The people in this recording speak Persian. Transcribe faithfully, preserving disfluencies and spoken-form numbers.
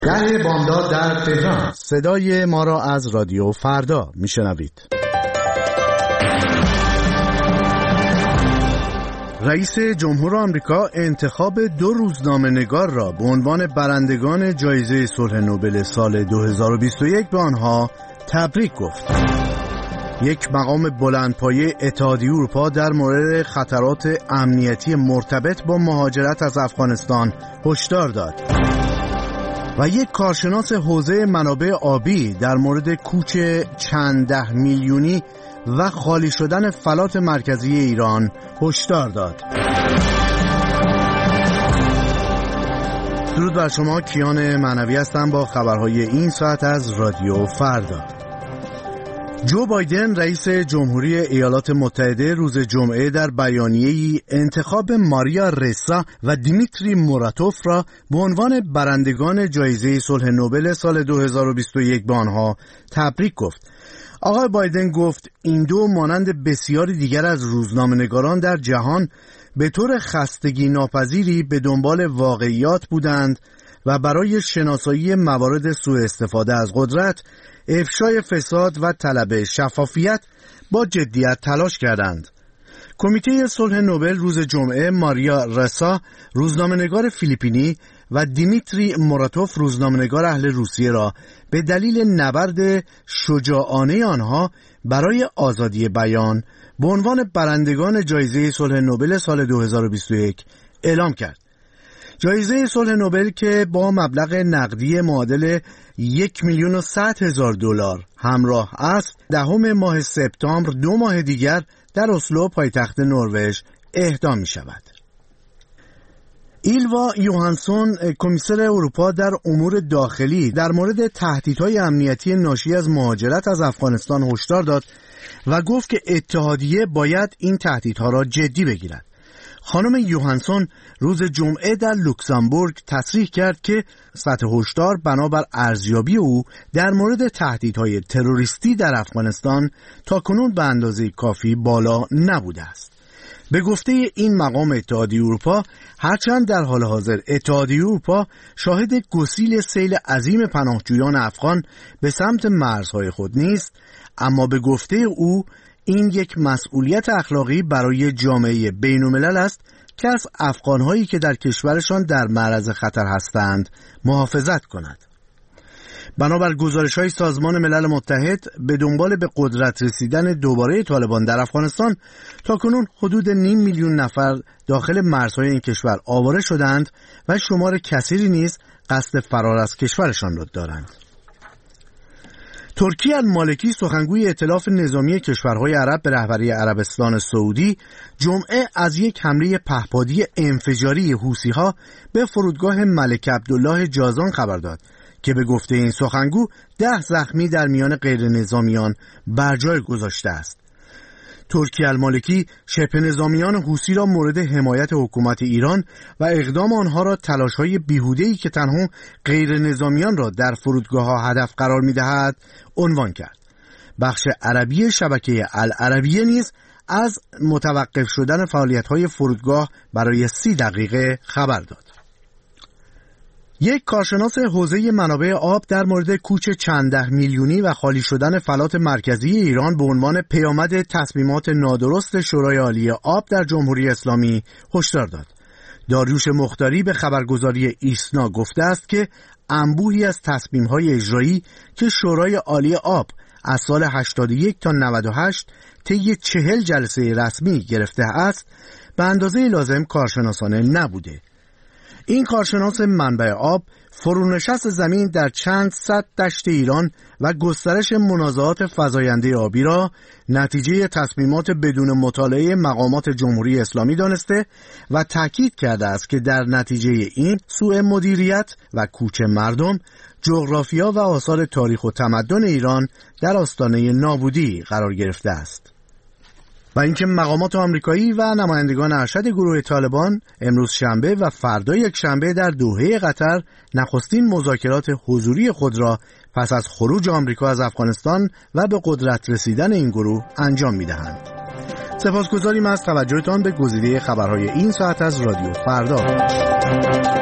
ده بامداد در تهران. صدای ما را از رادیو فردا میشنوید. رئیس جمهور آمریکا انتخاب دو روزنامه‌نگار را به عنوان برندگان جایزه صلح نوبل سال دو هزار و بیست و یک به آنها تبریک گفت. یک مقام بلندپایه اتحادیه اروپا در مورد خطرات امنیتی مرتبط با مهاجرت از افغانستان هشدار داد و یک کارشناس حوزه منابع آبی در مورد کوچ چند ده میلیونی و خالی شدن فلات مرکزی ایران هشدار داد. درود بر شما، کیان معنوی هستم با خبرهای این ساعت از رادیو فردا. جو بایدن رئیس جمهوری ایالات متحده روز جمعه در بیانیه‌ای انتخاب ماریا رسا و دیمیتری موراتوف را به عنوان برندگان جایزه صلح نوبل سال دو هزار و بیست و یک به آنها تبریک گفت. آقای بایدن گفت این دو مانند بسیاری دیگر از روزنامه‌نگاران در جهان به طور خستگی ناپذیری به دنبال واقعیات بودند و برای شناسایی موارد سوء استفاده از قدرت، افشای فساد و طلب شفافیت با جدیت تلاش کردند. کمیته صلح نوبل روز جمعه ماریا رسا، روزنامه‌نگار فیلیپینی، و دیمیتری موراتوف، روزنامه‌نگار اهل روسیه را به دلیل نبرد شجاعانه آنها برای آزادی بیان به عنوان برندگان جایزه صلح نوبل سال دو هزار و بیست و یک اعلام کرد. جایزه صلح نوبل که با مبلغ نقدی معادل یک میلیون و صد هزار دلار همراه است، دهم ماه سپتامبر دو ماه دیگر در اسلو پایتخت نروژ اهدا می شود. ایلوا یوهانسون، کمیسر اروپا در امور داخلی، در مورد تهدیدهای امنیتی ناشی از مهاجرت از افغانستان هشدار داد و گفت که اتحادیه باید این تهدیدها را جدی بگیرد. خانم یوهانسون روز جمعه در لوکزامبورگ تصریح کرد که سطح هشدار بنابر ارزیابی او در مورد تهدیدهای تروریستی در افغانستان تاکنون به اندازه کافی بالا نبوده است. به گفته این مقام اتحادیه اروپا، هرچند در حال حاضر اتحادیه اروپا شاهد گسیل سیل عظیم پناهجویان افغان به سمت مرزهای خود نیست، اما به گفته او این یک مسئولیت اخلاقی برای جامعه بین‌الملل است که از افغان‌هایی که در کشورشان در معرض خطر هستند محافظت کند. بنابر گزارش‌های سازمان ملل متحد، به دنبال به قدرت رسیدن دوباره طالبان در افغانستان تاکنون حدود نیم میلیون نفر داخل مرزهای این کشور آواره شدند و شمار کثیری نیز قصد فرار از کشورشان را دارند. ترکی المالکی، سخنگوی ائتلاف نظامی کشورهای عرب به رهبری عربستان سعودی، جمعه از یک حمله پهپادی انفجاری حوثی‌ها به فرودگاه ملک عبدالله جازان خبر داد که به گفته این سخنگو ده زخمی در میان غیر نظامیان بر جای گذاشته است. ترکی المالکی شبه نظامیان حوثی را مورد حمایت حکومت ایران و اقدام آنها را تلاش‌های بیهوده‌ای که تنها غیر نظامیان را در فرودگاه‌ها هدف قرار می‌دهد عنوان کرد. بخش عربی شبکه العربیه نیز از متوقف شدن فعالیت‌های فرودگاه برای سی دقیقه خبر داد. یک کارشناس حوزه منابع آب در مورد کوچ چند ده میلیونی و خالی شدن فلات مرکزی ایران به عنوان پیامد تصمیمات نادرست شورای عالی آب در جمهوری اسلامی هشدار داد. داریوش مختاری به خبرگزاری ایسنا گفته است که انبوهی از تصمیم‌های اجرایی که شورای عالی آب از سال هشتاد و یک تا نود و هشت طی چهل جلسه رسمی گرفته است، به اندازه لازم کارشناسانه نبوده. این کارشناس منبع آب، فرونشست زمین در چند صد دشت ایران و گسترش منازعات فزاینده آبی را نتیجه تصمیمات بدون مطالعه مقامات جمهوری اسلامی دانسته و تاکید کرده است که در نتیجه این سوء مدیریت و کوچ مردم، جغرافیا و آثار تاریخ و تمدن ایران در آستانه نابودی قرار گرفته است. و اینکه مقامات آمریکایی و نمایندگان ارشد گروه طالبان امروز شنبه و فردا یک شنبه در دوحه قطر نخستین مذاکرات حضوری خود را پس از خروج آمریکا از افغانستان و به قدرت رسیدن این گروه انجام می‌دهند. سپاسگزاریم از توجهتان به گزیده خبرهای این ساعت از رادیو فردا.